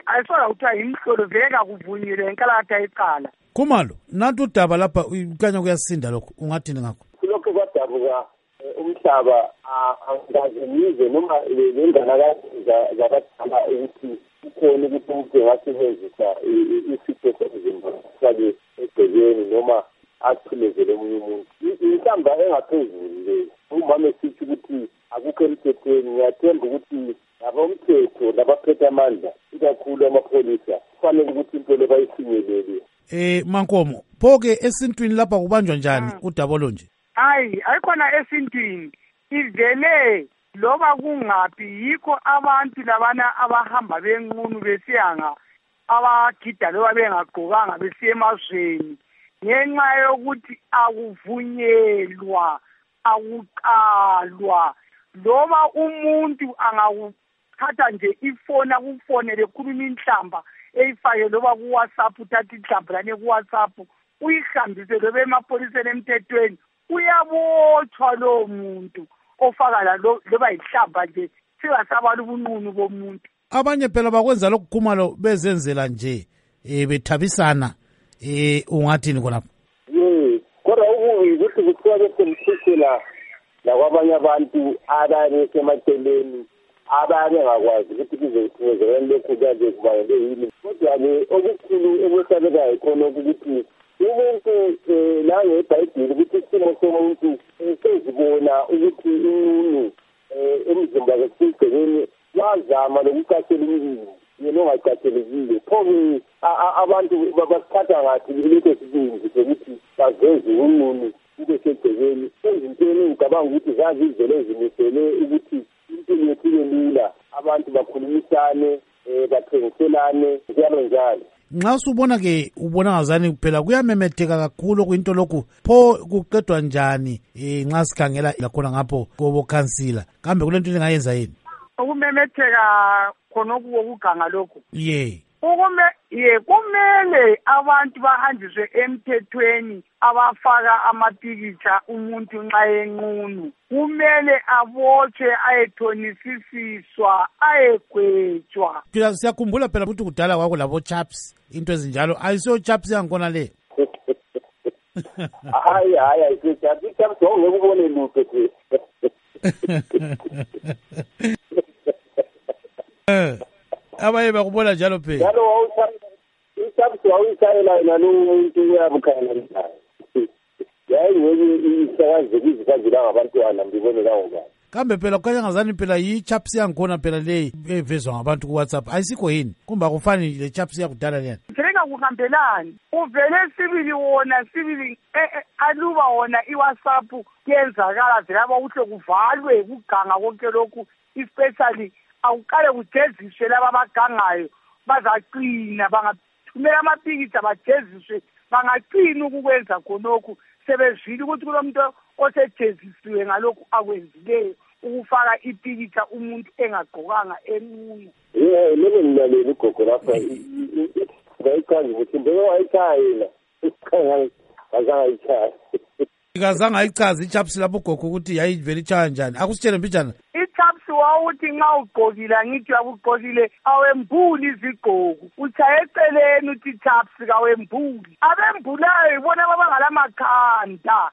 ayisola kuthiwa yimhlolo veka kuvunyelwe enkalakatha icala. Khumalo, nathi udaba lapha kanya kuyasinda lokho, ungathini ngakho? Kulokho kwadabuka umhlaba angaze ngize noma lenganakazi zabadala ukuthi kukhona ukuthi umuntu engasebenzisa isifo somzimba sake egcekeni noma athulezele omunye umuntu. Inhlamba engaphezulu le umama esithi ukuthi akukho emthethweni. Ngiyathemba ukuthi abomthetho labaphethe amandla ikakhulu amapholisa kufanele ukuthi into le bayifinyelele. Mankomo, phoke esintwini lapha kubanjwa njani udabolo nje? Hayi, ayikhona esintwini. Ivele loba kungaphi yikho abantu labana abahamba benqunu besiyanga abagida loba bengagqokanga besiya emazweni ngenxa yokuthi akuvunyelwa akuqalwa loba umuntu angakuthatha nje ifoni akufonele ekhuluma inhlamba eyifake loba ku-WhatsApp uthatha inhlamba lane ku-WhatsApp uyihambise loba emapholiseni emthethweni uyabotshwa lowo muntu ofaka loba yihlamba nje singasabali ubunqunu bomuntu. Abanye phela bakwenza lokhu Khumalo bezenzela nje bethabisana ungathini khonapho? Kodwa ukuthi kuthiwa besemthethela nakwabanye abantu abanye semaceleni abanye ngakwazi ukuthi kuzothezekela lokhu kanje kubayele yini. Kodwa-ke okukhulu ekwesabekayo khona ukuthi umuntu nangebhayibheli ukuthi isimo somuntu sezibona ukuthi inqunu emzimba wesigcekeni wazama lokucashela umlilo yena ongacashelekile. Pho-ke abantu basithatha ngathi kulokho sibindi sokuthi baveze unqunu kube segcekeni. Ezintweni ngicabanga ukuthi zazizele ezimisele ukuthi impilo yethu ibe lula, abantu bakhulumisane, bathengiselane njalo njalo. Nxa usubona-ke ubona ngazani phela kuyamemetheka kakhulu kuyinto lokhu, pho kuqedwa njani nxa sikhangela lakhona ngapho kobokhansila, kambe kule nto lingayenza yini? Ukumemetheka khonokhu kokuganga lokhu kumele abantu bahanjiswe emthethweni abafaka amapikitsha umuntu nxa enqunu. Kumele abotshwe ayethonisisiswa ayegwetshwa. Siyakhumbula phela ukuthi kudala kwako labo chaps into ezinjalo, ayisiyo chaps yangikhona le. Hayi ayisiyo chaps ongeke ubone lutho nje. Abaye bakubona njalo phela. Njalo isabsu awuyishayela nalo umuntu uyabukhayela njalo. Yayi ngeke isakaze kuzikazela ngabantwana mbibone lawo ngani. Kambe phela kukhanya ngazani phela yi-chaps yangikhona phela le evezwa ngabantu ku-WhatsApp ayikho yini? Kumba kufani le chaps yakudala leyani. Ngeke kuhambelani. Uvele sibili aluba wona i-WhatsApp yenzakala zelaba ukuthi kuvalwe kuganga konke lokhu especially awuqale kujeziswe laba abagangayo bazaqina bangathumela amapikitsha bajeziswe bangaqina ukukwenza khonokhu sebezwile ukuthi kulomuntu osejezisiwe ngalokhu akwenzileyo ukufaka ipikitsha umuntu engagqokanga enqunu. Lebe ngilaleli ugogo lapha ngayichaza ukuthi mbeke wayichayela ikazange ayichaze ichaps lapho ugogo ukuthi yayivele ichaya njani, akusitshele mbijana. Ichaps wawuthi nxa ugqokile angithi yakugqokile awembuli izigqoko uchaye eceleni uthi chaps kawembuli abembulayo ibona abangala makhanda